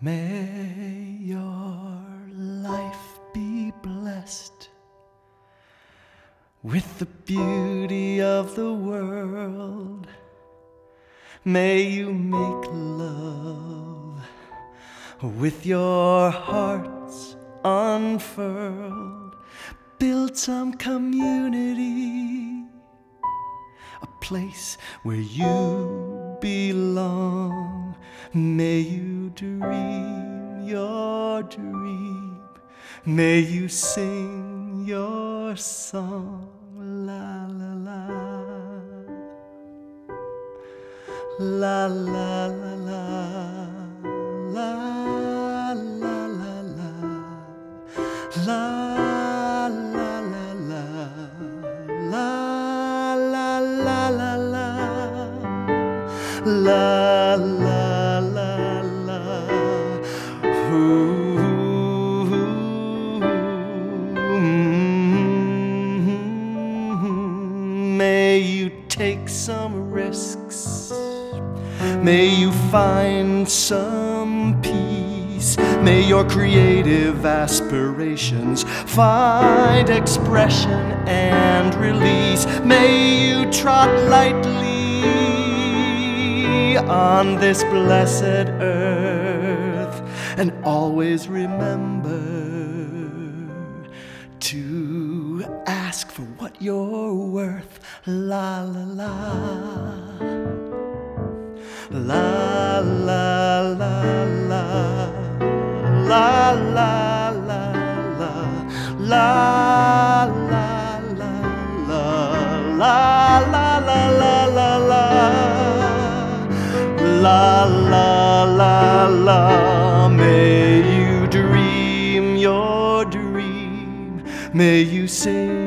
May your life be blessed with the beauty of the world. May you make love with your hearts unfurled. Build some community, a place where you belong. May you dream your dream. May you sing your song. La la la, la la la la, la la la la, la la la la, la la la la la, la la la la. May you take some risks. May you find some peace. May your creative aspirations find expression and release. May you trot lightly on this blessed earth, and always remember to ask for what you're worth. La la la, la la la la, la la la la, la la la la, la la la la la, la la la la. May you dream your dream. May you sing